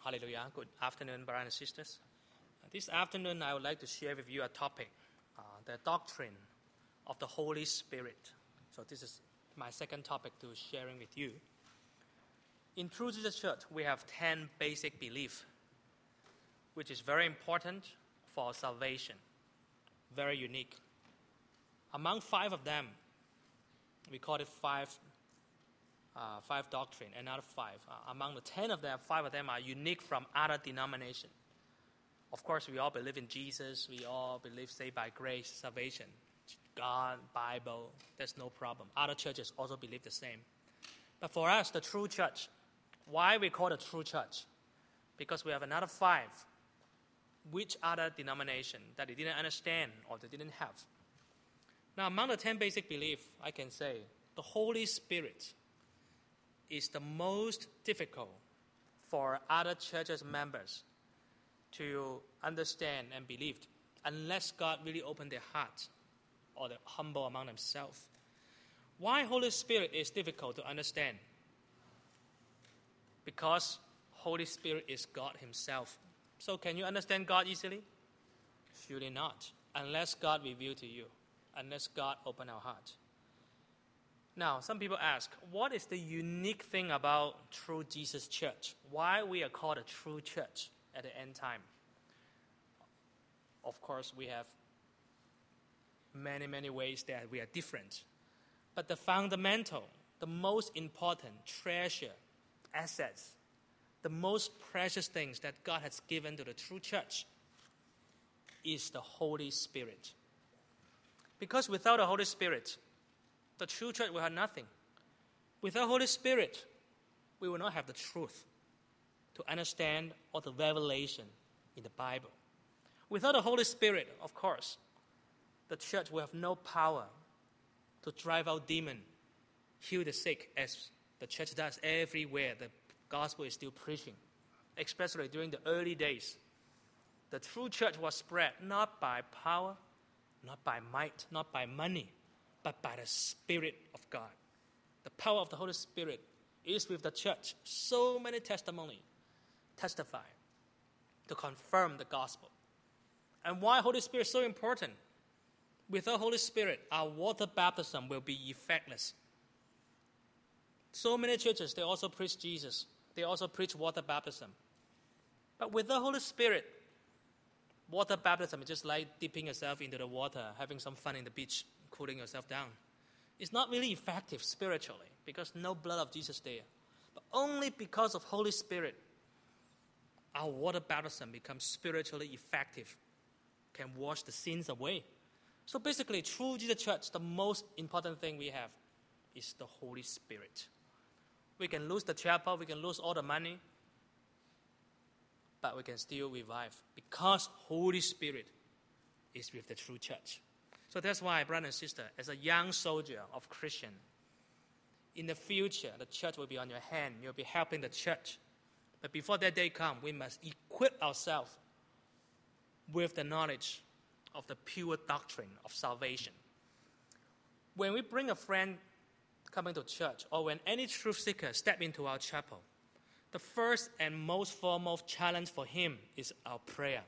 Hallelujah. Good afternoon, brothers and sisters. This afternoon, I would like to share with you a topic, the doctrine of the Holy Spirit. So this is my second topic to sharing with you. In True Jesus Church, we have 10 basic beliefs, which is very important for salvation, very unique. Among 5 of them, we call it five doctrine, another 5. Among the 10 of them, 5 of them are unique from other denominations. Of course, we all believe in Jesus. We all believe saved by grace, salvation, God, Bible. There's no problem. Other churches also believe the same. But for us, the true church, why we call it true church? Because we have another 5, which other denomination that they didn't understand or they didn't have. Now, among the 10 basic beliefs, I can say the Holy Spirit is the most difficult for other churches members to understand and believe unless God really opened their hearts or they're humble among themselves. Why Holy Spirit is difficult to understand? Because Holy Spirit is God Himself. So can you understand God easily? Surely not, unless God revealed to you, unless God opened our heart. Now, some people ask, what is the unique thing about True Jesus Church? Why we are called a true church at the end time? Of course, we have many ways that we are different. But the fundamental, the most important treasure, assets, the most precious things that God has given to the true church is the Holy Spirit. Because without the Holy Spirit, the true church will have nothing. Without Holy Spirit, we will not have the truth to understand all the revelation in the Bible. Without the Holy Spirit, of course, the church will have no power to drive out demons, heal the sick, as the church does everywhere. The gospel is still preaching, especially during the early days. The true church was spread not by power, not by might, not by money, but by the Spirit of God. The power of the Holy Spirit is with the church. So many testimonies testify to confirm the gospel. And why Holy Spirit is so important? Without Holy Spirit, our water baptism will be effectless. So many churches, they also preach Jesus. They also preach water baptism. But without Holy Spirit, water baptism is just like dipping yourself into the water, having some fun in the beach, cooling yourself down. It's not really effective spiritually because no blood of Jesus there. But only because of Holy Spirit, our water baptism becomes spiritually effective, can wash the sins away. So basically, True Jesus Church, the most important thing we have is the Holy Spirit. We can lose the chapel, we can lose all the money, but we can still revive because Holy Spirit is with the true church. So that's why, brother and sister, as a young soldier of Christian, in the future, the church will be on your hand. You'll be helping the church. But before that day comes, we must equip ourselves with the knowledge of the pure doctrine of salvation. When we bring a friend coming to church, or when any truth seeker step into our chapel, the first and most foremost challenge for him is our prayer.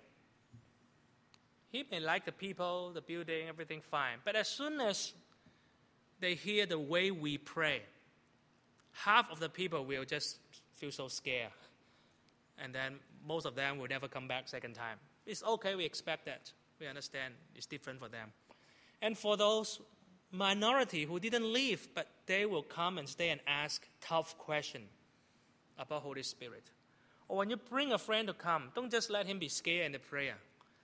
He may like the people, the building, everything fine. But as soon as they hear the way we pray, half of the people will just feel so scared. And then most of them will never come back second time. It's okay, we expect that. We understand it's different for them. And for those minority who didn't leave, but they will come and stay and ask tough questions about Holy Spirit. Or when you bring a friend to come, don't just let him be scared in the prayer.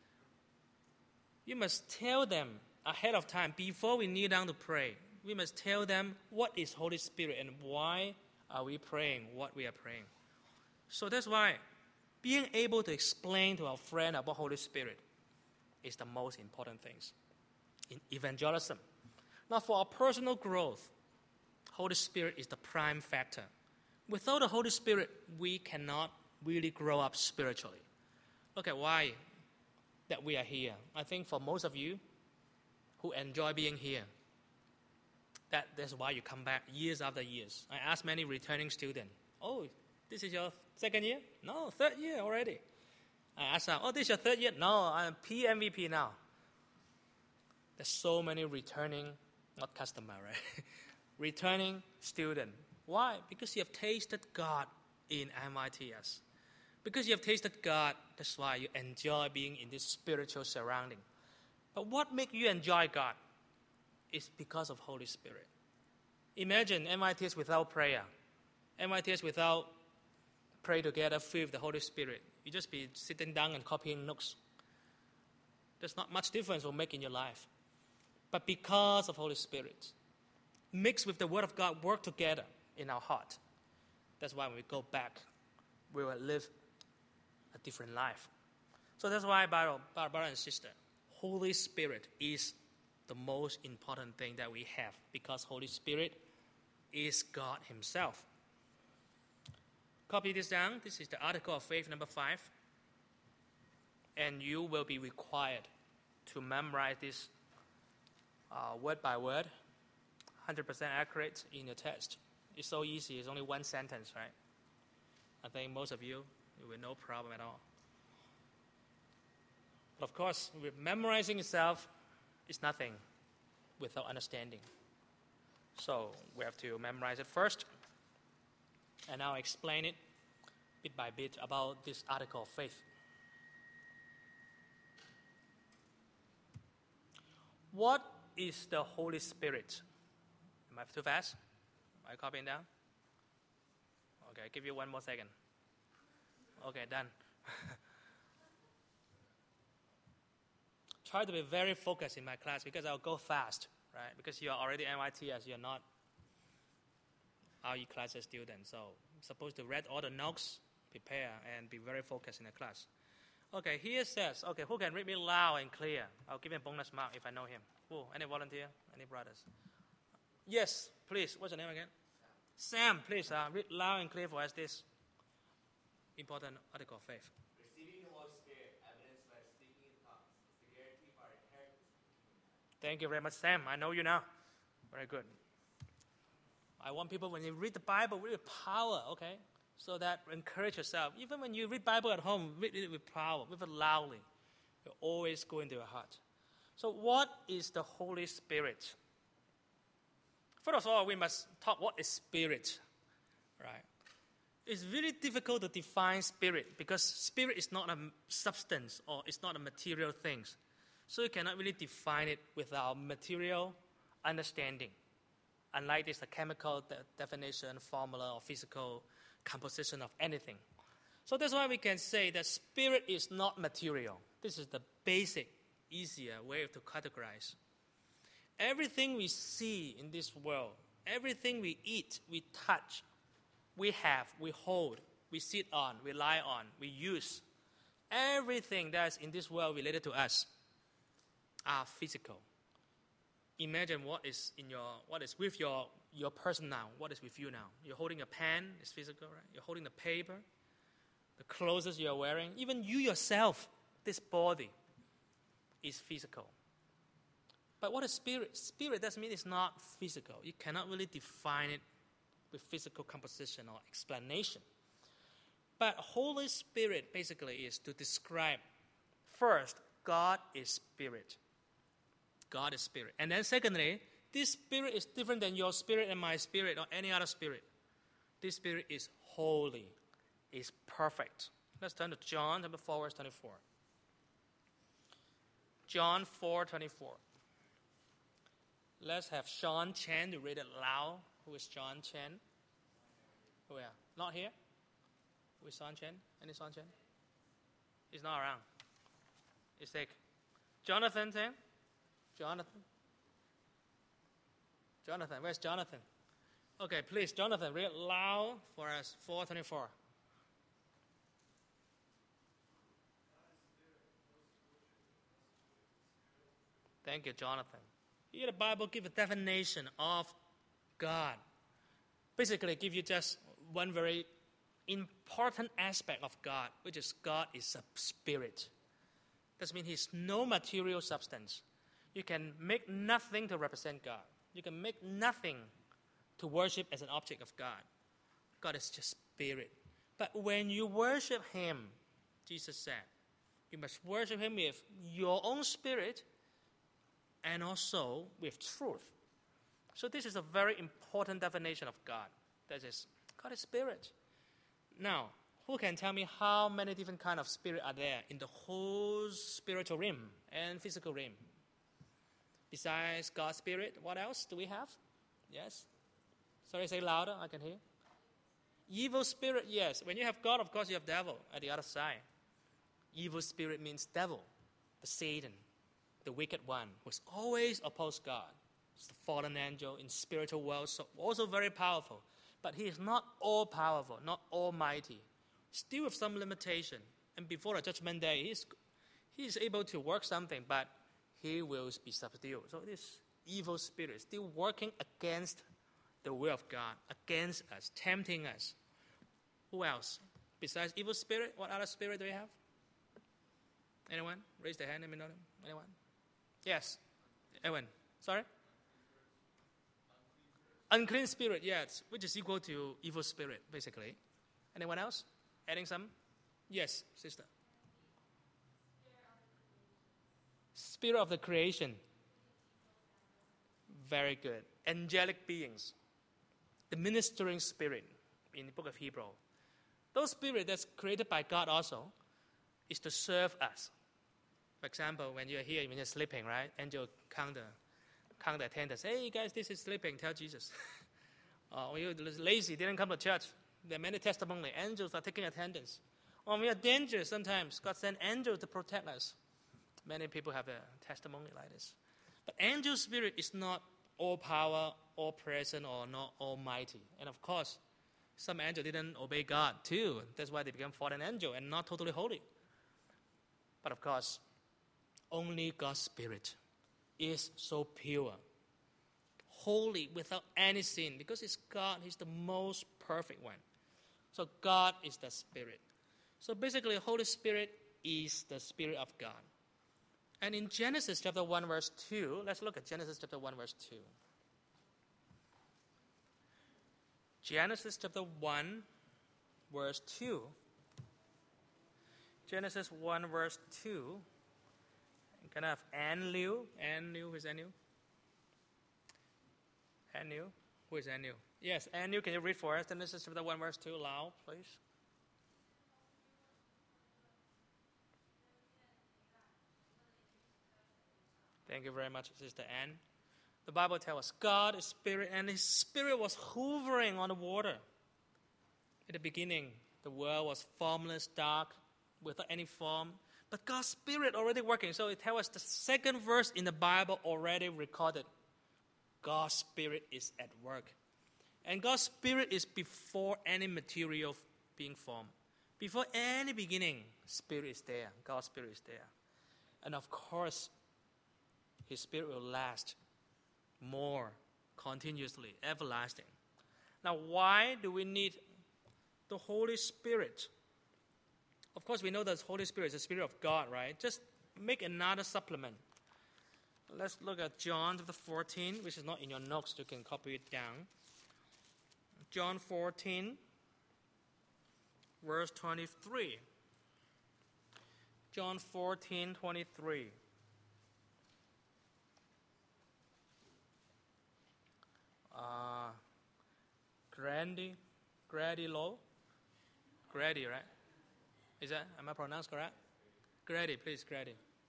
You must tell them ahead of time, before we kneel down to pray, we must tell them what is Holy Spirit and why are we praying what we are praying. So that's why being able to explain to our friend about Holy Spirit is the most important thing in evangelism. Now, for our personal growth, Holy Spirit is the prime factor. Without the Holy Spirit, we cannot really grow up spiritually. Look at why that we are here. I think for most of you who enjoy being here, that's why you come back years after years. I ask many returning students, oh, this is your second year? No, third year already. I ask them, oh, this is your third year? No, I'm PMVP now. There's so many returning, not customer, right? Returning student. Why? Because you have tasted God in MITS. Because you have tasted God, that's why you enjoy being in this spiritual surrounding. But what makes you enjoy God is because of Holy Spirit. Imagine MITS without prayer. MITS without pray together, filled with the Holy Spirit. You just be sitting down and copying notes. There's not much difference will make in your life. But because of Holy Spirit, mixed with the Word of God, work together in our heart. That's why when we go back, we will live a different life. So that's why, brother and sister, Holy Spirit is the most important thing that we have, because Holy Spirit is God Himself. Copy this down. This is the article of faith number 5. And you will be required to memorize this word by word, 100% accurate in your test. It's so easy. It's only one sentence, right? I think most of you will no problem at all. But of course, with memorizing itself, it's nothing without understanding. So we have to memorize it first, and I'll explain it bit by bit about this article of faith. What is the Holy Spirit? Am I too fast? Am I copying down? Okay, I'll give you one more second. Okay, done. Try to be very focused in my class because I'll go fast, right? Because you are already MITS, you're not RE classes student. So I'm supposed to read all the notes, prepare, and be very focused in the class. Okay, here it says, okay, who can read me loud and clear? I'll give him a bonus mark if I know him. Who? Any volunteer? Any brothers? Yes, please. What's your name again? Sam, please read loud and clear for us this important article of faith. Receiving the Holy Spirit, evidenced by speaking in tongues, is the guarantee for our inheritance. Thank you very much, Sam. I know you now. Very good. I want people, when you read the Bible, read with power, okay? So that encourage yourself. Even when you read Bible at home, read it with power, read it loudly. It will always go into your heart. So what is the Holy Spirit? First of all, we must talk what is spirit, right? It's really difficult to define spirit because spirit is not a substance or it's not a material thing. So you cannot really define it with our material understanding. Unlike this, the chemical definition, formula, or physical composition of anything. So that's why we can say that spirit is not material. This is the basic, easier way to categorize. Everything we see in this world, everything we eat, we touch, we have, we hold, we sit on, we lie on, we use, everything that's in this world related to us are physical. Imagine what is with your person now, what is with you now. You're holding a pen, it's physical, right? You're holding the paper, the clothes you're wearing, even you yourself, this body is physical. But what is spirit? Spirit doesn't mean it's not physical. You cannot really define it with physical composition or explanation. But Holy Spirit basically is to describe, first, God is spirit. God is spirit. And then secondly, this spirit is different than your spirit and my spirit or any other spirit. This spirit is holy, is perfect. Let's turn to John chapter 4, verse 24. John 4:24. Let's have Sean Chen to read it loud. Who is Sean Chen? Who are? Not here? Who is Sean Chen? Any Sean Chen? He's not around. He's sick. Jonathan Chen? Jonathan? Jonathan, where's Jonathan? Okay, please, Jonathan, read loud for us. 4:24. Thank you, Jonathan. Here the Bible gives a definition of God. Basically, give you just one very important aspect of God, which is God is a spirit. That means He's no material substance. You can make nothing to represent God. You can make nothing to worship as an object of God. God is just spirit. But when you worship him, Jesus said, you must worship him with your own spirit and also with truth. So this is a very important definition of God. That is, God is spirit. Now, who can tell me how many different kinds of spirit are there in the whole spiritual realm and physical realm? Besides God's spirit, what else do we have? Yes? Sorry, say louder, I can hear. Evil spirit, yes. When you have God, of course, you have devil at the other side. Evil spirit means devil, the Satan, the wicked one, who's always opposed God. It's the fallen angel in spiritual world, so also very powerful. But he is not all-powerful, not almighty. Still with some limitation. And before the judgment day, he is able to work something, but he will be subdued. So this evil spirit is still working against the will of God, against us, tempting us. Who else? Besides evil spirit, what other spirit do we have? Anyone? Raise their hand, let me know them. Anyone? Yes. Anyone? Sorry? Unclean spirit, yes, which is equal to evil spirit, basically. Anyone else? Adding some? Yes, sister. Spirit of the creation. Very good. Angelic beings. The ministering spirit in the book of Hebrew. Those spirits that's created by God also is to serve us. For example, when you're here, when you're sleeping, right? Angel count the attendants. Hey guys, this is sleeping. Tell Jesus. When you're lazy, didn't come to church. There are many testimonies. Angels are taking attendance. When we are dangerous, sometimes God sends angels to protect us. Many people have a testimony like this. But angel spirit is not all power, all present, or not almighty. And of course, some angels didn't obey God too. That's why they became fallen angel and not totally holy. But of course, only God's spirit is so pure, holy, without any sin, because it's God, he's the most perfect one. So God is the spirit. So basically, Holy Spirit is the spirit of God. And in Genesis chapter 1 verse 2, let's look at Genesis chapter 1 verse 2. Genesis chapter 1 verse 2. Genesis 1 verse 2. Can I have Ann Liu? Ann Liu, who is Ann Liu? Ann Liu? Who is Ann Liu? Yes, Ann Liu, can you read for us Genesis chapter 1 verse 2 loud, please? Thank you very much, Sister Ann. The Bible tells us God is spirit, and his spirit was hovering on the water. In the beginning, the world was formless, dark, without any form. But God's spirit already working. So it tells us the second verse in the Bible already recorded. God's spirit is at work. And God's spirit is before any material being formed. Before any beginning, spirit is there. God's spirit is there. And of course, his spirit will last more continuously, everlasting. Now, why do we need the Holy Spirit? Of course, we know that the Holy Spirit is the Spirit of God, right? Just make another supplement. Let's look at John chapter 14, which is not in your notes. You can copy it down. John 14, verse 23. John 14, 23. Grady Low? Grady, right? Am I pronounced correct? Grady, please, Grady.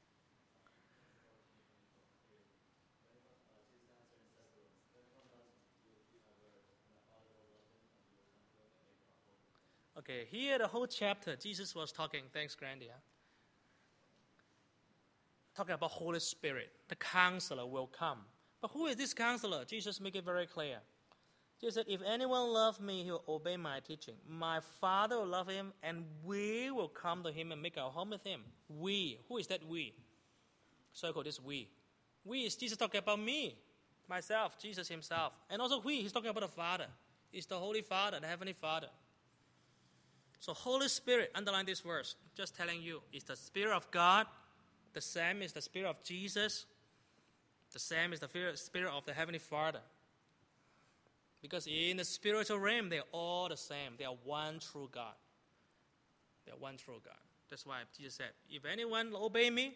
Okay, here the whole chapter, Jesus was talking, thanks, Grady. Talking about Holy Spirit. The counselor will come. But who is this counselor? Jesus make it very clear. Jesus said, if anyone loves me, he will obey my teaching. My Father will love him, and we will come to him and make our home with him. We. Who is that we? Circle this we. We is Jesus talking about me, myself, Jesus himself. And also we, he's talking about the Father. It's the Holy Father, the Heavenly Father. So Holy Spirit, underline this verse, just telling you, is the Spirit of God. The same is the Spirit of Jesus. The same is the Spirit of the Heavenly Father. Because in the spiritual realm, they are all the same. They are one true God. The one true God. That's why Jesus said, if anyone obey me,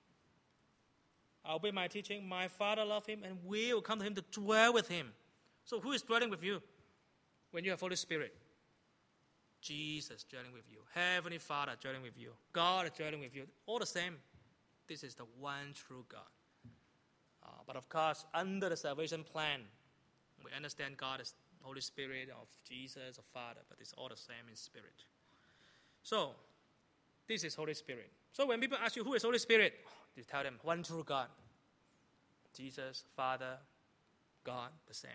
I obey my teaching, my Father loves him, and we will come to him to dwell with him. So who is dwelling with you when you have Holy Spirit? Jesus dwelling with you. Heavenly Father dwelling with you. God is dwelling with you. All the same, this is the one true God. But of course, under the salvation plan, we understand God is Holy Spirit of Jesus, of Father, but it's all the same in spirit. So, this is Holy Spirit. So when people ask you, who is Holy Spirit? You tell them, one true God. Jesus, Father, God, the same.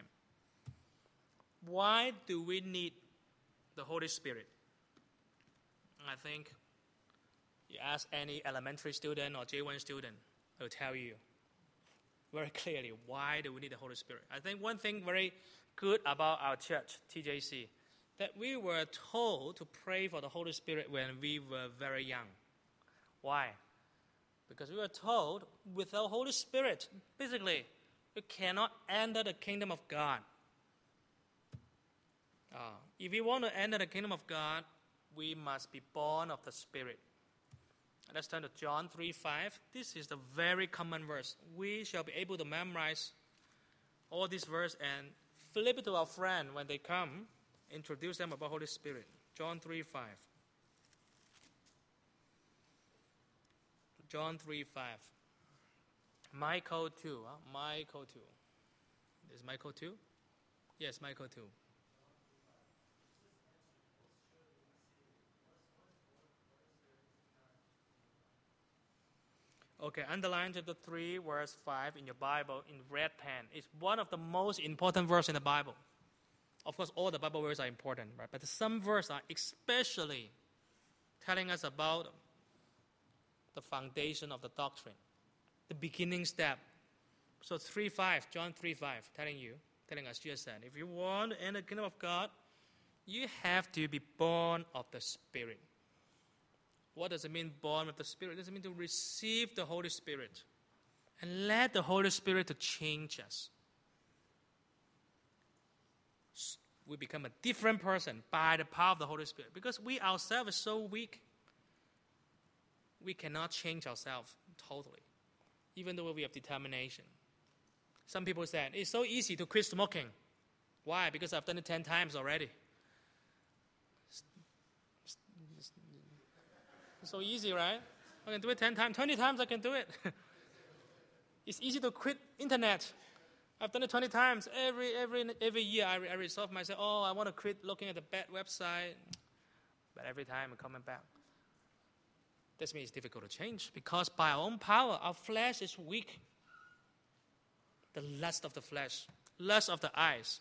Why do we need the Holy Spirit? I think you ask any elementary student or J1 student, they'll tell you very clearly why do we need the Holy Spirit. I think one thing very good about our church, TJC, that we were told to pray for the Holy Spirit when we were very young. Why? Because we were told without Holy Spirit, basically, we cannot enter the kingdom of God. If we want to enter the kingdom of God, we must be born of the Spirit. Let's turn to John 3:5. This is the very common verse. We shall be able to memorize all this verse and flip it to our friend when they come, introduce them about Holy Spirit. John 3:5. John 3:5. Michael 2. Michael 2. Is Michael 2? Yes, Michael 2. Okay, underline chapter 3, verse 5 in your Bible in red pen. It's one of the most important verses in the Bible. Of course, all the Bible verses are important, right? But some verses are especially telling us about the foundation of the doctrine, the beginning step. So 3:5, John 3:5, telling us, Jesus said, if you want to enter the kingdom of God, you have to be born of the Spirit. What does it mean, born of the Spirit? It does mean to receive the Holy Spirit and let the Holy Spirit to change us. We become a different person by the power of the Holy Spirit because we ourselves are so weak. We cannot change ourselves totally, even though we have determination. Some people said, it's so easy to quit smoking. Why? Because I've done it 10 times already. It's so easy, right? I can do it 10 times, 20 times I can do it. It's easy to quit internet. I've done it 20 times. Every year I resolve myself, I want to quit looking at the bad website. But every time I'm coming back. This means it's difficult to change because by our own power, our flesh is weak. The lust of the flesh, lust of the eyes,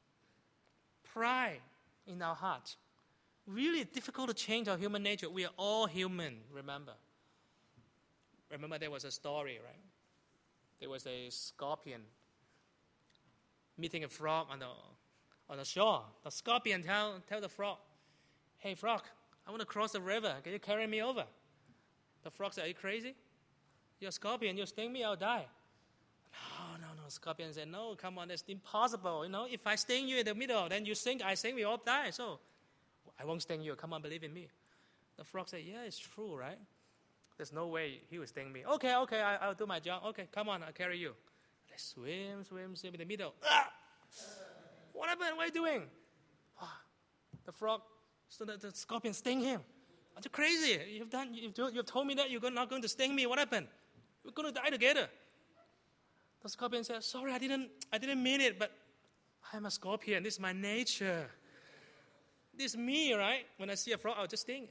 pride in our heart. Really difficult to change our human nature. We are all human, remember. Remember there was a story, right? There was a scorpion meeting a frog on the shore. The scorpion tell the frog, hey frog, I want to cross the river. Can you carry me over? The frog said, are you crazy? You're a scorpion. You sting me, I'll die. No. Scorpion said, no, come on, that's impossible. If I sting you in the middle, then you sink, I sink, we all die. So I won't sting you. Come on, believe in me. The frog said, yeah, it's true, right? There's no way he will sting me. Okay, I'll do my job. Okay, come on, I'll carry you. They swim in the middle. What happened? What are you doing? The frog, so the scorpion sting him. Are you crazy? You've told me that you're not going to sting me. What happened? We're going to die together. The scorpion said, sorry, I didn't mean it, but I'm a scorpion. This is my nature. This is me, right? When I see a frog, I'll just sting.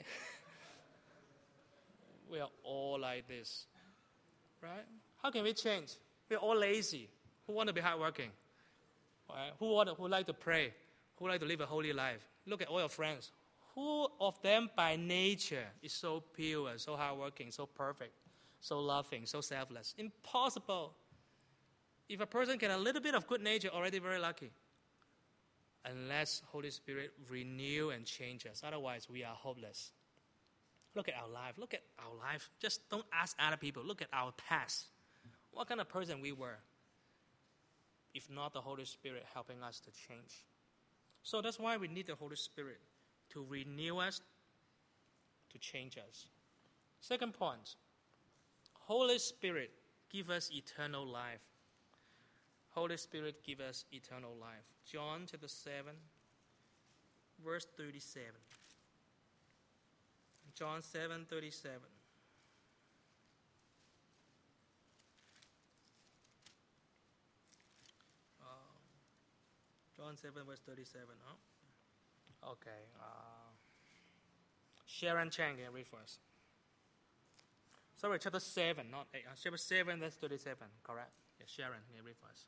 We are all like this, right? How can we change? We're all lazy. Who want to be hardworking? Right? Who like to pray? Who like to live a holy life? Look at all your friends. Who of them by nature is so pure, so hardworking, so perfect, so loving, so selfless? Impossible. If a person can have a little bit of good nature, already very lucky. Unless Holy Spirit renew and change us. Otherwise, we are hopeless. Look at our life. Just don't ask other people. Look at our past. What kind of person we were? If not the Holy Spirit helping us to change. So that's why we need the Holy Spirit to renew us, to change us. Second point, Holy Spirit give us eternal life. Holy Spirit give us eternal life. John chapter 7, verse 37. John 7:37. John 7, verse 37. Huh? Okay. Sharon Chang can read for us. Sorry, chapter 7, not 8. Chapter 7, verse 37. Correct. Yeah, Sharon can read for us.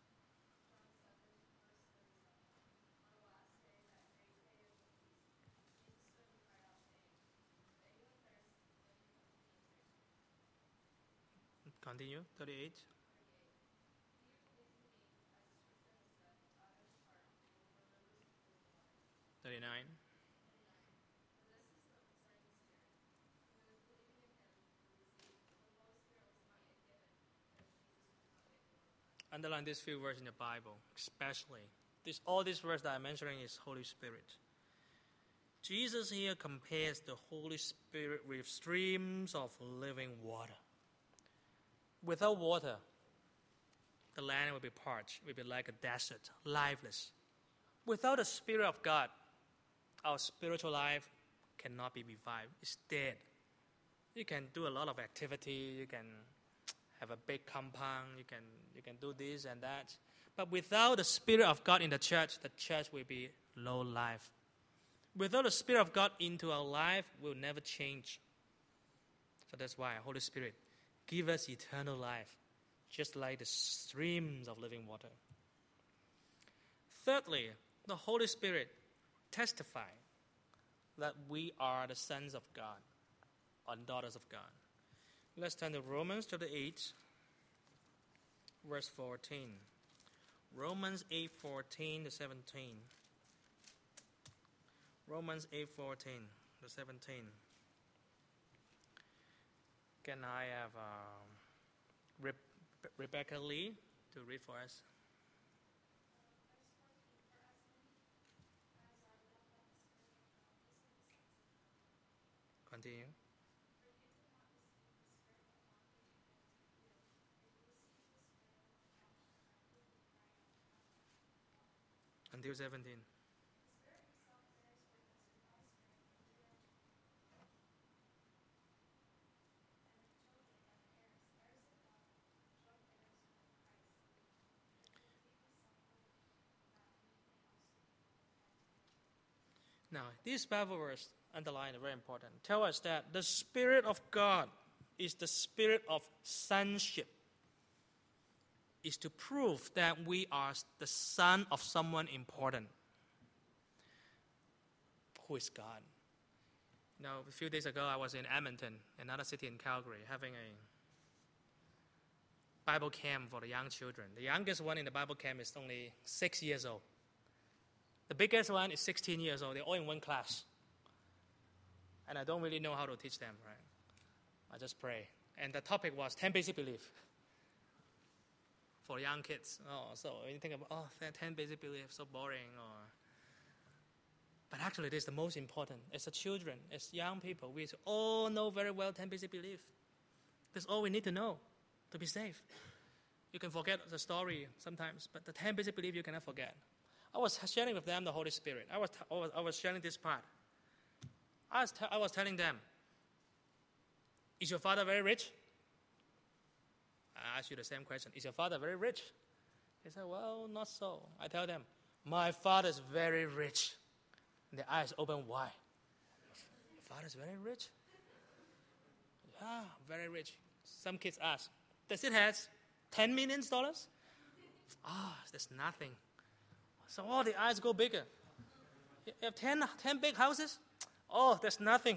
Continue. 38. 39. Underline these few words in the Bible, especially. All these words that I'm mentioning is Holy Spirit. Jesus here compares the Holy Spirit with streams of living water. Without water, the land will be parched, will be like a desert, lifeless. Without the Spirit of God, our spiritual life cannot be revived. It's dead. You can do a lot of activity, you can have a big compound, you can do this and that. But without the Spirit of God in the church will be low life. Without the Spirit of God into our life, we'll never change. So that's why Holy Spirit give us eternal life, just like the streams of living water. Thirdly, the Holy Spirit testify that we are the sons of God and daughters of God. Let's turn to Romans chapter 8, verse 14. Romans 8:14 to 17. Romans 8:14 to 17. Can I have Rebecca Lee to read for us? Continue. Until 17. Now, this Bible verse, underlined, very important, tell us that the Spirit of God is the spirit of sonship. Is to prove that we are the son of someone important. Who is God? Now, a few days ago, I was in Edmonton, another city in Calgary, having a Bible camp for the young children. The youngest one in the Bible camp is only 6 years old. The biggest one is 16 years old. They're all in one class. And I don't really know how to teach them, right? I just pray. And the topic was 10 basic beliefs for young kids. So when you think about, 10 basic beliefs, so boring. But actually, it is the most important. As the children, as young people, we all know very well 10 basic beliefs. That's all we need to know to be saved. You can forget the story sometimes, but the 10 basic beliefs you cannot forget. I was sharing with them the Holy Spirit. I was sharing this part. I was telling them, is your father very rich? I ask you the same question. Is your father very rich? They said, well, not so. I tell them, my father is very rich. And their eyes open wide. Your father is very rich? Yeah, very rich. Some kids ask, does it have $10 million? There's nothing. So all the eyes go bigger. You have 10 big houses? There's nothing.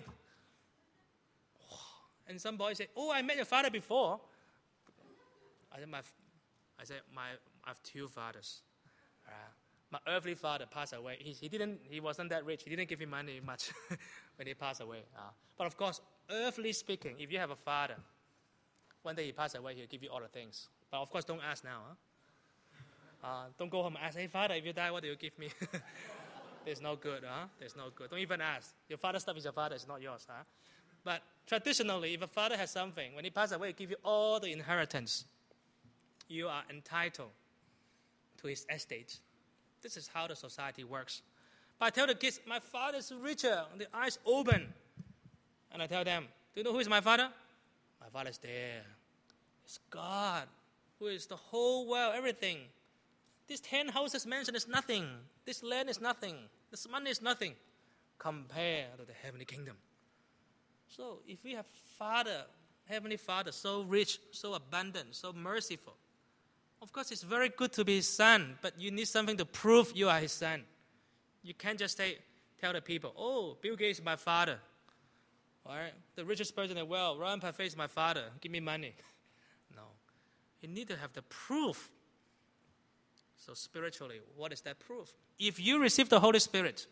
And some boys say, I met your father before. I said, I have two fathers. My earthly father passed away. He wasn't that rich. He didn't give me money much when he passed away. But of course, earthly speaking, if you have a father, one day he passed away, he'll give you all the things. But of course, don't ask now. Don't go home and ask, hey, Father, if you die, what do you give me? There's no good. There's no good. Don't even ask. Your father's stuff is your father, it's not yours. But traditionally, if a father has something, when he passes away, he gives you all the inheritance. You are entitled to his estate. This is how the society works. But I tell the kids, my father is richer. The eyes open. And I tell them, do you know who is my father? My father is there. It's God, who is the whole world, everything. These 10 houses mentioned is nothing. This land is nothing. This money is nothing compared to the heavenly kingdom. So if we have Father, Heavenly Father, so rich, so abundant, so merciful, of course it's very good to be his son, but you need something to prove you are his son. You can't just tell the people, oh, Bill Gates is my father. All right? The richest person in the world, Ryan Buffett is my father. Give me money. No. You need to have the proof. So spiritually, what is that proof? If you receive the Holy Spirit,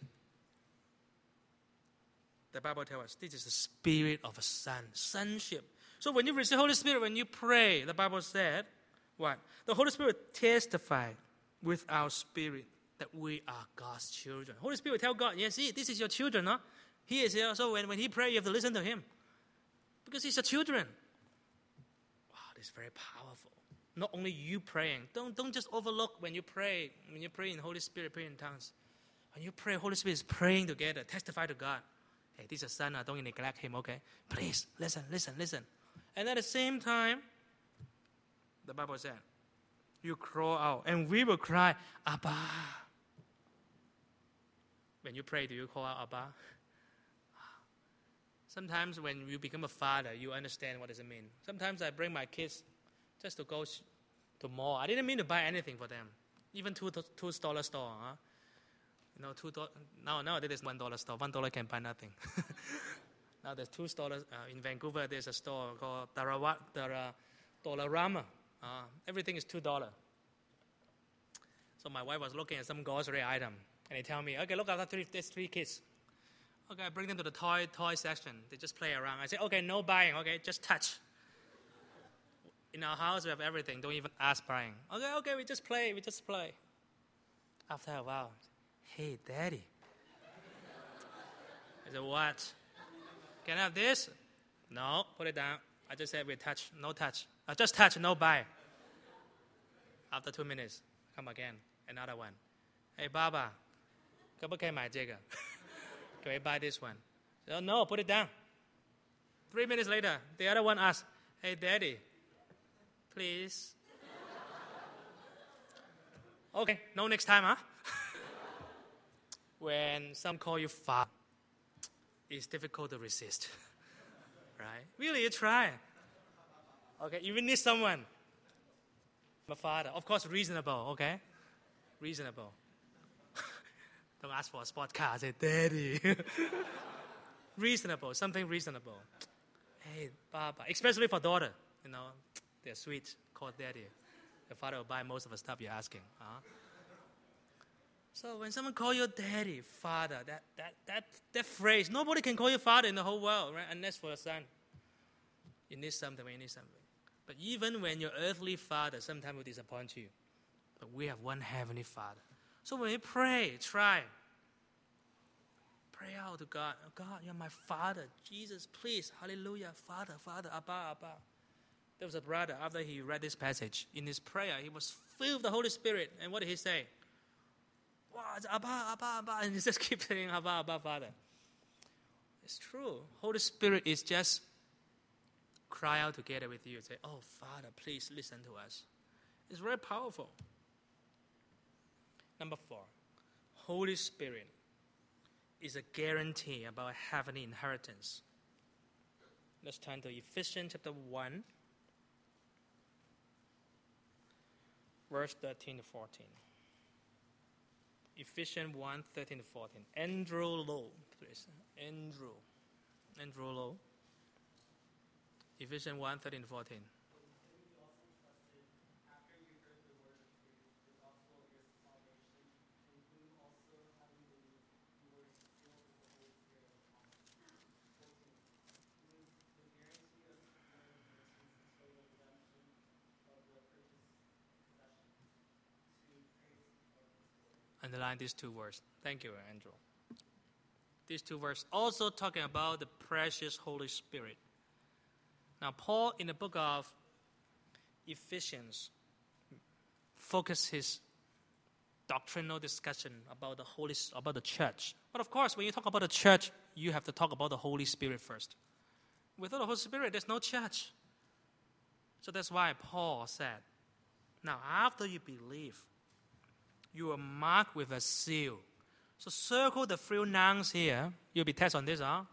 the Bible tells us this is the spirit of a son, sonship. So when you receive the Holy Spirit, when you pray, the Bible said, what? The Holy Spirit testifies with our spirit that we are God's children. Holy Spirit tell God, yes, see, this is your children, huh? He is here. So when he prays, you have to listen to him. Because he's your children. Wow, this is very powerful. Not only you praying. Don't just overlook when you pray. When you pray in Holy Spirit, pray in tongues. When you pray, Holy Spirit is praying together. Testify to God. Hey, this is a son. Don't neglect him, okay? Please, listen. And at the same time, the Bible said, you crawl out. And we will cry, Abba. When you pray, do you call out Abba? Sometimes when you become a father, you understand what does it mean. Sometimes I bring my kids just to go to mall. I didn't mean to buy anything for them. Even $2 store. Huh? You know, $2. Now there is $1 store. $1 can buy nothing. Now there's $2 in Vancouver. There's a store called Dollarama. Everything is $2. So my wife was looking at some grocery item, and they tell me, okay, look after there's 3 kids. Okay, I bring them to the toy section. They just play around. I say, okay, no buying. Okay, just touch. In our house, we have everything. Don't even ask buying. Okay, we just play. After a while, hey, Daddy. I said, what? Can I have this? No, put it down. I just said we touch, no touch. Just touch, no buy. After 2 minutes, come again. Another one. Hey, Baba, 可不可以买这个? Can we buy this one? So, no, put it down. 3 minutes later, the other one asks, hey, Daddy, please. Okay, no next time, huh? When some call you father, it's difficult to resist. Right? Really, you try. Okay, you will need someone. My father, of course, reasonable, okay? Reasonable. Don't ask for a sport car. Say, Daddy. Reasonable, something reasonable. Hey, Baba. Especially for daughter. You know, they're sweet. Call Daddy. The father will buy most of the stuff you're asking. Huh? So when someone call you Daddy, Father, that phrase, nobody can call you Father in the whole world, right? Unless for a son. You need something. But even when your earthly father sometimes will disappoint you. But we have one heavenly Father. So when you pray, try. Pray out to God. Oh God, you're my Father. Jesus, please. Hallelujah. Father, Abba. There was a brother, after he read this passage, in his prayer, he was filled with the Holy Spirit. And what did he say? Wow, it's Abba. And he just keeps saying, Abba, Father. It's true. Holy Spirit is just cry out together with you and say, oh, Father, please listen to us. It's very powerful. Number 4, Holy Spirit is a guarantee about heavenly inheritance. Let's turn to Ephesians chapter 1, verse 13 to 14. Ephesians 1, 13 to 14. Andrew Lowe, please. Andrew Lowe. Ephesians 1, 13 to 14. Underline these 2 words. Thank you, Andrew. these two verses, also talking about the precious Holy Spirit. Now, Paul, in the book of Ephesians, focused his doctrinal discussion about the church. But of course, when you talk about the church, you have to talk about the Holy Spirit first. Without the Holy Spirit, there's no church. So that's why Paul said, now after you believe, you are marked with a seal. So circle the three nouns here. You'll be tested on this, huh?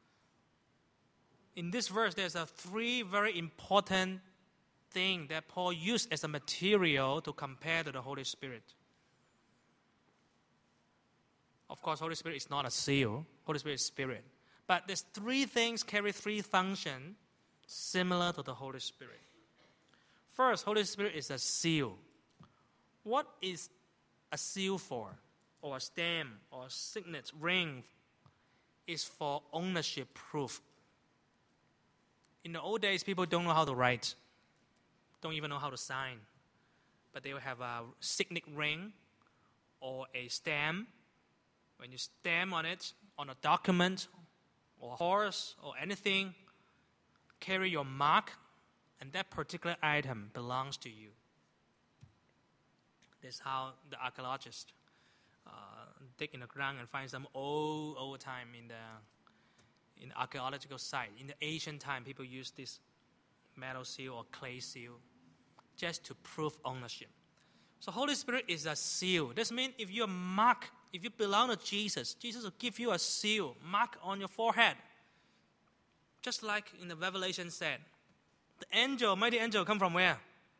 In this verse, there's three very important things that Paul used as a material to compare to the Holy Spirit. Of course, Holy Spirit is not a seal. Holy Spirit is spirit. But there's three things carry three functions similar to the Holy Spirit. First, Holy Spirit is a seal. What is a seal for? Or a stamp, or a signet, ring, is for ownership proof. In the old days, people don't know how to write, don't even know how to sign. But they will have a signet ring or a stamp. When you stamp on it, on a document, or a horse, or anything, carry your mark, and that particular item belongs to you. That's how the archaeologists dig in the ground and find some old time in the archaeological site. In the ancient time, people used this metal seal or clay seal just to prove ownership. So Holy Spirit is a seal. This means if you're marked, if you belong to Jesus, Jesus will give you a seal, mark on your forehead. Just like in the Revelation said, the angel, mighty angel, come from where?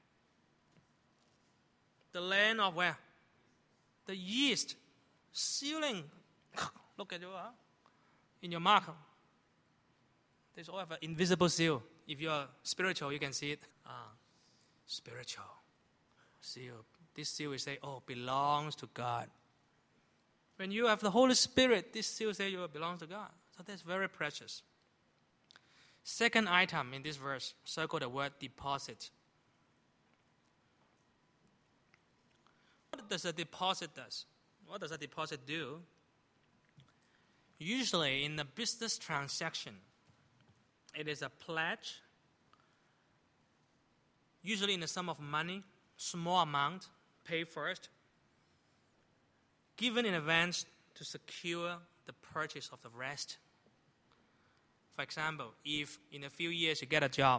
The land of where? The east. Sealing. Look at you, in your mark. There's all have an invisible seal. If you're spiritual, you can see it. Spiritual seal. This seal will say, belongs to God. When you have the Holy Spirit, this seal says you belong to God. So that's very precious. Second item in this verse, circle the word deposit. What does a deposit do? What does a deposit do? Usually in a business transaction, it is a pledge, usually in the sum of money, small amount, pay first, given in advance to secure the purchase of the rest. For example, if in a few years you get a job,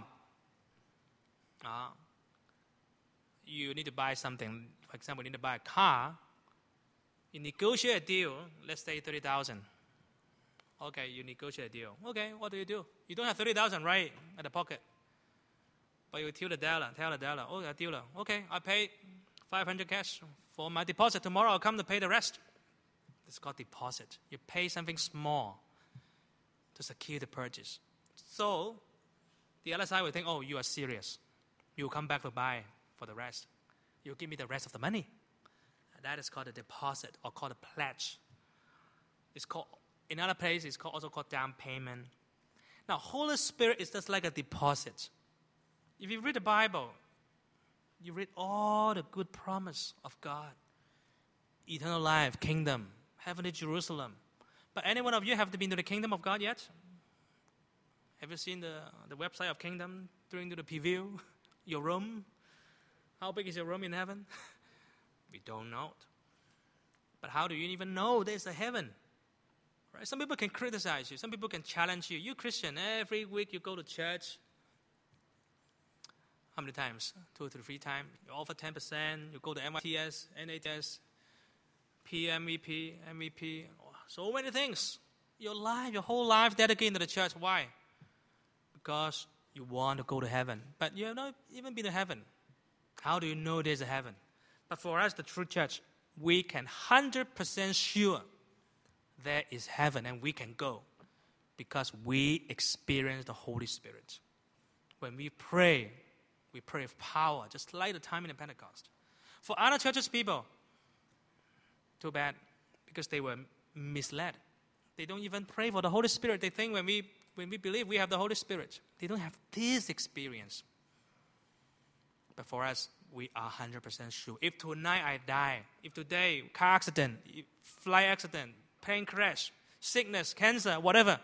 you need to buy something. For example, you need to buy a car. You negotiate a deal, let's say 30,000. Okay, you negotiate a deal. Okay, what do? You don't have 30,000 right at the pocket. But you tell the dealer, okay, I pay 500 cash for my deposit. Tomorrow I'll come to pay the rest. It's called deposit. You pay something small to secure the purchase. So, the other side will think, you are serious. You'll come back to buy for the rest. You'll give me the rest of the money. And that is called a deposit or called a pledge. It's called, in other places, it's also called down payment. Now, Holy Spirit is just like a deposit. If you read the Bible, you read all the good promise of God. Eternal life, kingdom, heavenly Jerusalem. But any one of you have been to the kingdom of God yet? Have you seen the website of kingdom during the preview? Your room? How big is your room in heaven? We don't know. But how do you even know there's a heaven? Right? Some people can criticize you. Some people can challenge you. You Christian, every week you go to church. How many times? 2 to 3 times. You offer 10%. You go to NYTS, NATS, PMVP, MVP. So many things. Your whole life dedicated to the church. Why? Because you want to go to heaven. But you have not even been to heaven. How do you know there's a heaven? But for us, the true church, we can 100% sure there is heaven and we can go because we experience the Holy Spirit. When we pray with power, just like the time in the Pentecost. For other churches people, too bad, because they were misled. They don't even pray for the Holy Spirit. They think when we believe we have the Holy Spirit, they don't have this experience. But for us, we are 100% sure. If tonight I die, if today, car accident, flight accident, plane crash, sickness, cancer, whatever.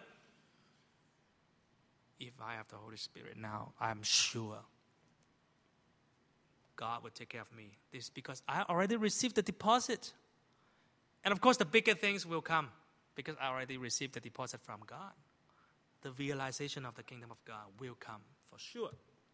If I have the Holy Spirit now, I'm sure God will take care of me. This is because I already received the deposit. And of course, the bigger things will come because I already received the deposit from God. The realization of the kingdom of God will come for sure.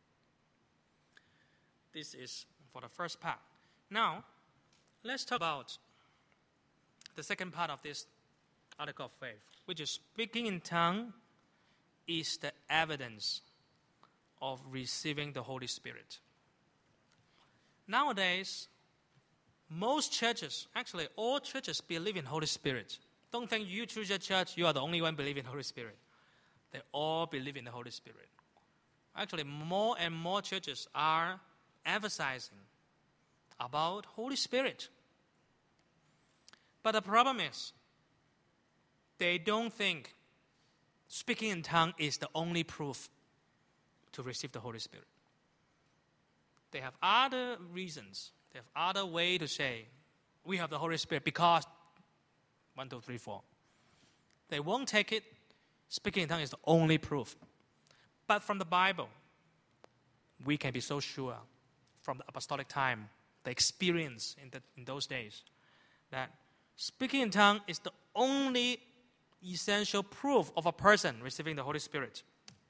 This is for the first part. Now, let's talk about the second part of this article of faith, which is speaking in tongues is the evidence of receiving the Holy Spirit. Nowadays, most churches, actually all churches, believe in Holy Spirit. Don't think you choose your church, you are the only one believing in Holy Spirit. They all believe in the Holy Spirit. Actually, more and more churches are emphasizing about Holy Spirit. But the problem is, they don't think speaking in tongues is the only proof to receive the Holy Spirit. They have other reasons. They have other way to say, we have the Holy Spirit because 1, 2, 3, 4. They won't take it. Speaking in tongues is the only proof. But from the Bible, we can be so sure from the apostolic time, the experience in those days, that speaking in tongues is the only essential proof of a person receiving the Holy Spirit.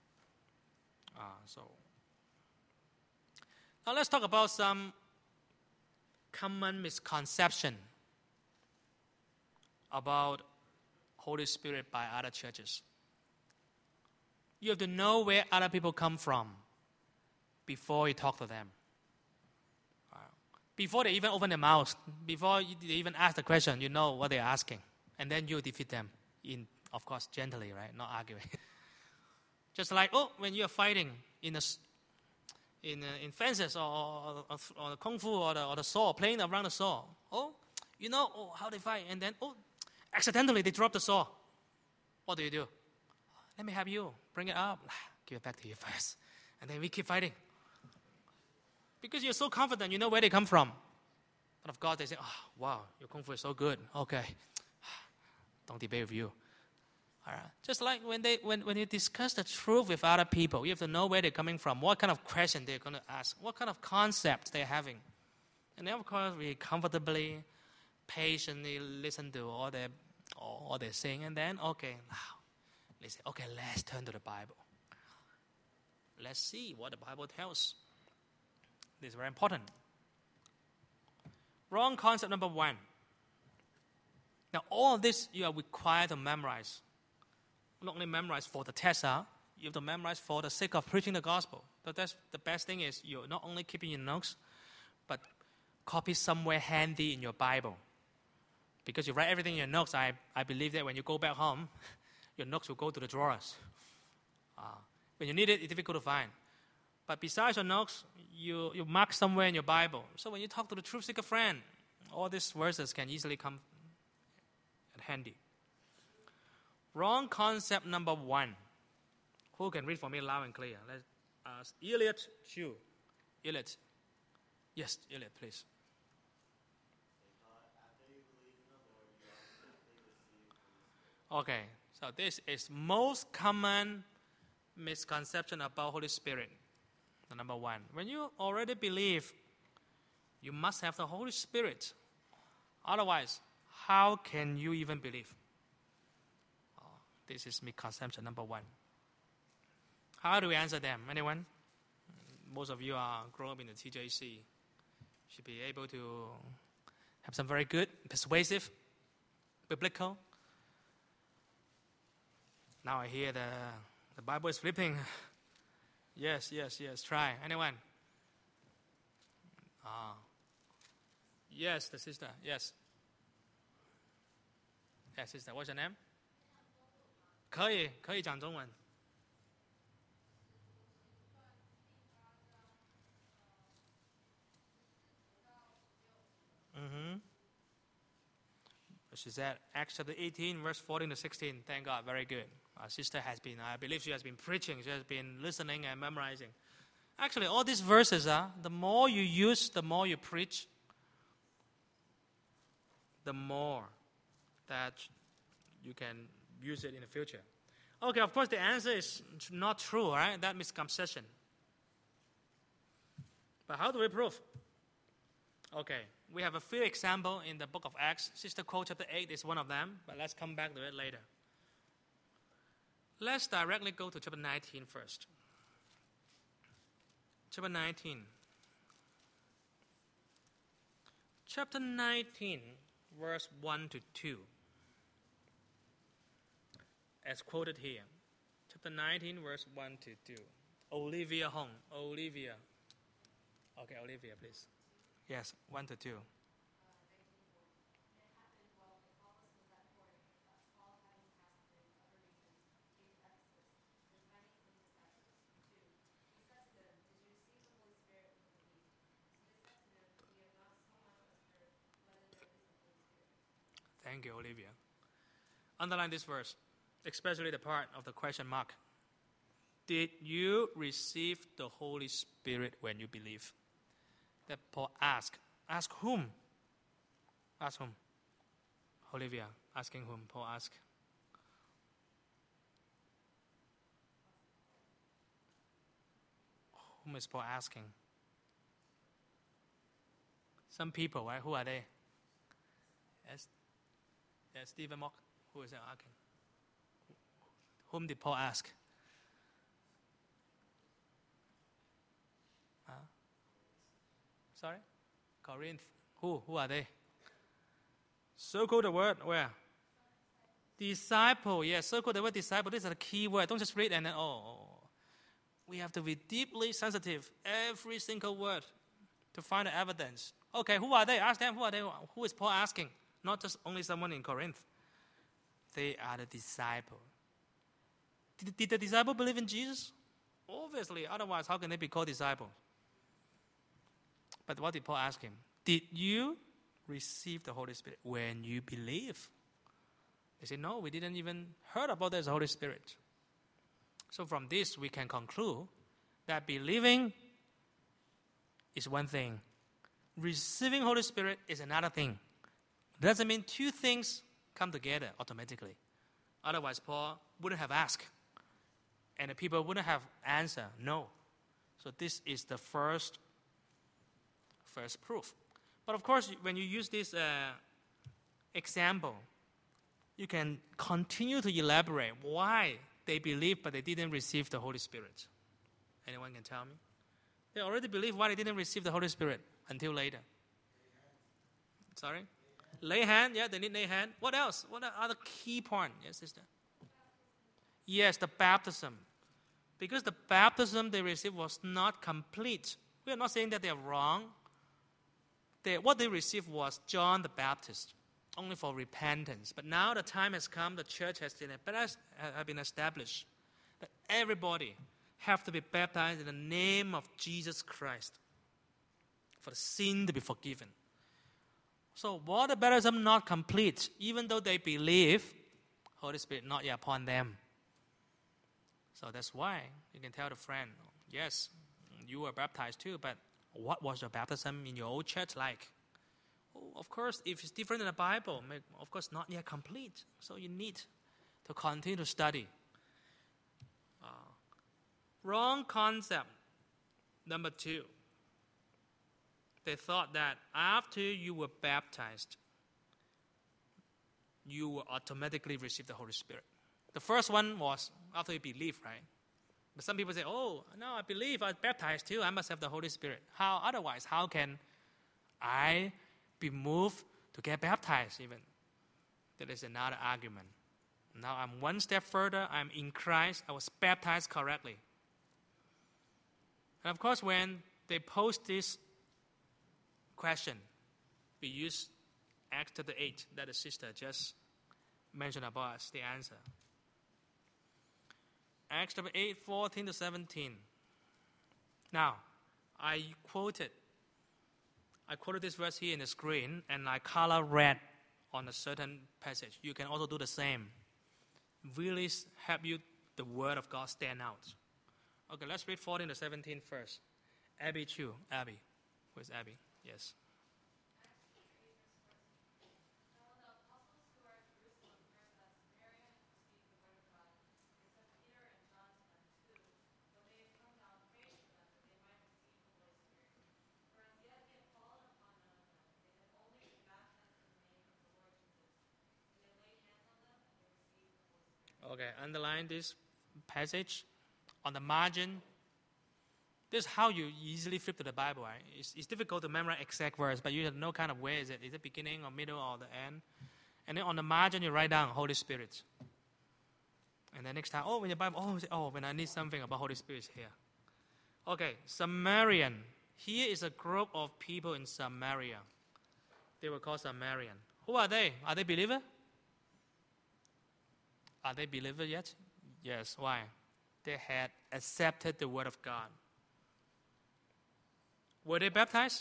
Now let's talk about some common misconception about Holy Spirit by other churches. You have to know where other people come from before you talk to them. Before they even open their mouth, before they even ask the question, you know what they're asking. And then you defeat them, of course, gently, right? Not arguing. Just like, when you're fighting in fences or the kung fu or the saw, playing around the saw. How they fight. And then, accidentally they drop the saw. What do? Let me have you. Bring it up. Give it back to you first. And then we keep fighting. Because you're so confident, you know where they come from. But of course, they say, wow, your kung fu is so good. Okay. Don't debate with you. All right. Just like when you discuss the truth with other people, you have to know where they're coming from, what kind of question they're going to ask, what kind of concepts they're having. And then, of course, we comfortably, patiently listen to all they're saying. And then, they say, let's turn to the Bible. Let's see what the Bible tells. This is very important. Wrong concept number 1. Now, all of this you are required to memorize. Not only memorize for the test, you have to memorize for the sake of preaching the gospel. So that's the best thing is you're not only keeping your notes, but copy somewhere handy in your Bible. Because you write everything in your notes, I believe that when you go back home, your notes will go to the drawers. When you need it, it's difficult to find. But besides your notes, you mark somewhere in your Bible. So when you talk to the truth seeker friend, all these verses can easily come in handy. Wrong concept number 1. Who can read for me loud and clear? Let's ask Elliot Chu. Elliot. Yes, Elliot, please. Okay, so this is most common misconception about Holy Spirit. The number 1. When you already believe, you must have the Holy Spirit. Otherwise, how can you even believe? This is misconception number 1. How do we answer them? Anyone? Most of you are grown up in the TJC. Should be able to have some very good, persuasive, biblical. Now I hear the Bible is flipping. Yes. Try. Anyone? Yes, the sister. Yes. Yes, sister. What's your name? 可以讲中文。She said Acts chapter 18, verse 14 to 16. Thank God, very good. Our sister has been, I believe she has been preaching, she has been listening and memorizing. Actually, all these verses, the more you use, the more you preach, the more that you can use it in the future. Okay, of course the answer is not true, right? That misconception. But how do we prove? Okay, we have a few examples in the book of Acts. Sister Cole chapter 8 is one of them, but let's come back to it later. Let's directly go to chapter 19 first. Chapter 19. Chapter 19, verse 1 to 2. As quoted here. Chapter 19, verse 1 to 2. Olivia Hong. Olivia. Okay, Olivia, please. Yes, 1 to 2. Thank you, Olivia. Underline this verse, especially the part of the question mark. Did you receive the Holy Spirit when you believe? That Paul asked. Ask whom? Ask whom? Olivia, asking whom? Paul asked. Whom is Paul asking? Some people, right? Who are they? Yes, Stephen Mock. Who is asking? Whom did Paul ask? Sorry? Corinth. Who are they? Circle the word where? Disciple. Yes, circle the word disciple. This is a key word. Don't just read and then, We have to be deeply sensitive, every single word, to find the evidence. Okay, who are they? Ask them, who are they? Who is Paul asking? Not just only someone in Corinth. They are the disciple. Did the disciple believe in Jesus? Obviously, otherwise how can they be called disciples? But what did Paul ask him? Did you receive the Holy Spirit when you believe? They said, no, we didn't even heard about the Holy Spirit. So from this, we can conclude that believing is one thing. Receiving Holy Spirit is another thing. Doesn't mean two things come together automatically. Otherwise, Paul wouldn't have asked. And the people wouldn't have answered no. So this is the first proof. But of course, when you use this example, you can continue to elaborate why they believed but they didn't receive the Holy Spirit. Anyone can tell me? They already believe why they didn't receive the Holy Spirit until later. Sorry? Lay hand, yeah, they need lay hand. What else? What are other key points? Yes, sister? Yes, the baptism. Because the baptism they received was not complete. We are not saying that they are wrong. What they received was John the Baptist, only for repentance. But now the time has come, the church has been established, that everybody have to be baptized in the name of Jesus Christ for the sin to be forgiven. So water baptism not complete, even though they believe Holy Spirit not yet upon them. So that's why you can tell the friend, yes, you were baptized too, but what was your baptism in your old church like? Oh, of course, if it's different in the Bible, of course not yet complete. So you need to continue to study. Wrong concept. Number 2. They thought that after you were baptized, you will automatically receive the Holy Spirit. The first one was after you believe, right? But some people say, oh, no, I believe, I was baptized too, I must have the Holy Spirit. How otherwise? How can I be moved to get baptized even? That is another argument. Now I'm one step further, I'm in Christ, I was baptized correctly. And of course, when they pose this question, we use Acts chapter 8 that the sister just mentioned about us, the answer. Acts chapter 8, 14 to 17. Now, I quoted this verse here in the screen, and I color red on a certain passage. You can also do the same. Really help you, the word of God, stand out. Okay, let's read 14 to 17 first. Abby Chu. Abby. Where's Abby? Yes. Okay, underline this passage. On the margin, this is how you easily flip to the Bible, right? It's difficult to memorize exact words, but you have no kind of where is it. Is it beginning or middle or the end? And then on the margin, you write down Holy Spirit. And then next time, in the Bible, when I need something about Holy Spirit here. Okay, Samaritan. Here is a group of people in Samaria. They were called Samaritan. Who are they? Are they believers? Are they believers yet? Yes. Why? They had accepted the word of God. Were they baptized?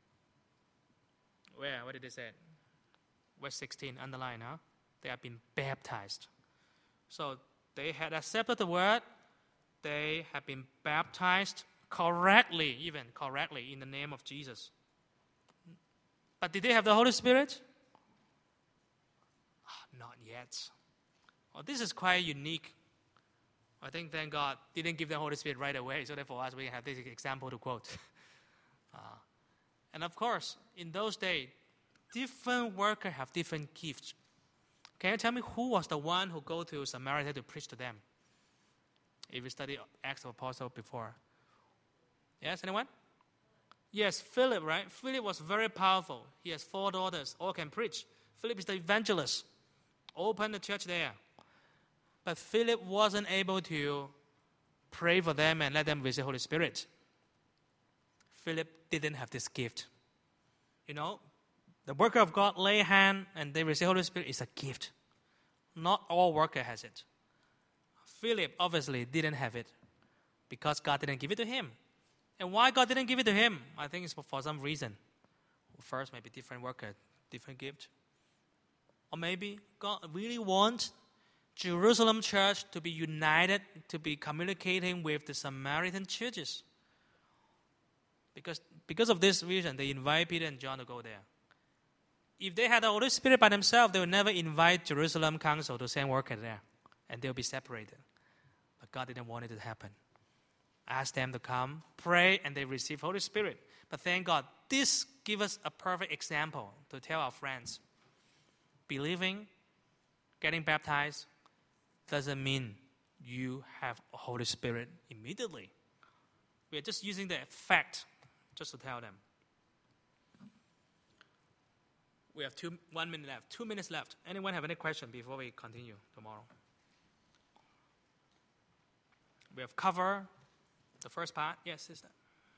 Where? What did they say? Verse 16, underline, huh? They have been baptized. So they had accepted the word. They have been baptized correctly in the name of Jesus. But did they have the Holy Spirit? Not yet. This is quite unique. I think, thank God, didn't give the Holy Spirit right away. So therefore, us, we have this example to quote. And of course, in those days, different workers have different gifts. Can you tell me who was the one who go to Samaria to preach to them? If you study Acts of Apostles before. Yes, anyone? Yes, Philip, right? Philip was very powerful. He has 4 daughters, all can preach. Philip is the evangelist. Open the church there. But Philip wasn't able to pray for them and let them receive the Holy Spirit. Philip didn't have this gift. The worker of God lay hand and they receive the Holy Spirit is a gift. Not all worker has it. Philip obviously didn't have it because God didn't give it to him. And why God didn't give it to him? I think it's for some reason. First, maybe different worker, different gift. Or maybe God really wants Jerusalem church to be united, to be communicating with the Samaritan churches. Because of this reason, they invite Peter and John to go there. If they had the Holy Spirit by themselves, they would never invite Jerusalem council to send workers there. And they'll be separated. But God didn't want it to happen. Ask them to come, pray, and they receive Holy Spirit. But thank God, this gives us a perfect example to tell our friends. Believing, getting baptized, doesn't mean you have Holy Spirit immediately. We are just using the fact just to tell them. We have 1 minute left, 2 minutes left. Anyone have any question before we continue tomorrow? We have covered the first part. Yes, sister.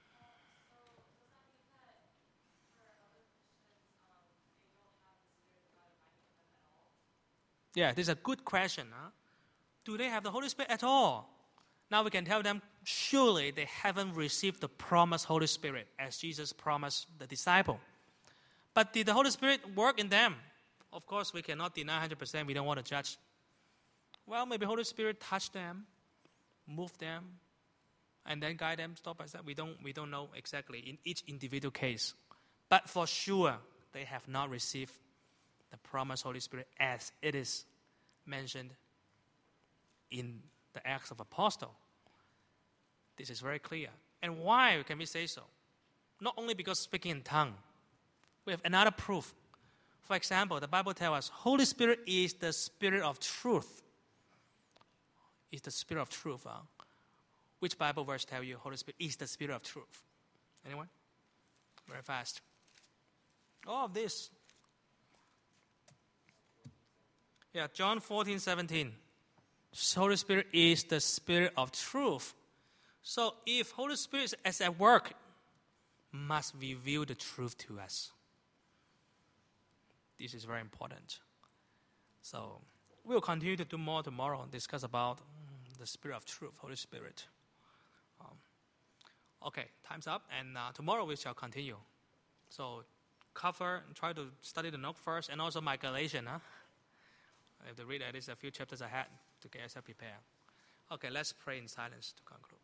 Yeah, this is a good question. Do they have the Holy Spirit at all? Now we can tell them, surely they haven't received the promised Holy Spirit as Jesus promised the disciple. But did the Holy Spirit work in them? Of course, we cannot deny 100%. We don't want to judge. Well, maybe Holy Spirit touched them, moved them, and then guide them step by step. We don't know exactly in each individual case. But for sure, they have not received the promised Holy Spirit as it is mentioned in the Acts of Apostles. This is very clear. And why can we say so? Not only because speaking in tongue. We have another proof. For example, the Bible tells us Holy Spirit is the Spirit of truth. It's the Spirit of truth. Which Bible verse tells you Holy Spirit is the Spirit of truth? Anyone? Very fast. All of this. Yeah, John 14:17. Holy Spirit is the Spirit of truth. So if Holy Spirit is at work, must reveal the truth to us. This is very important. So we'll continue to do more tomorrow and discuss about the Spirit of truth, Holy Spirit. Okay, time's up, and tomorrow we shall continue. So cover and try to study the note first, and also my Galatians. I have to read at least a few chapters ahead to get yourself prepared. Okay, let's pray in silence to conclude.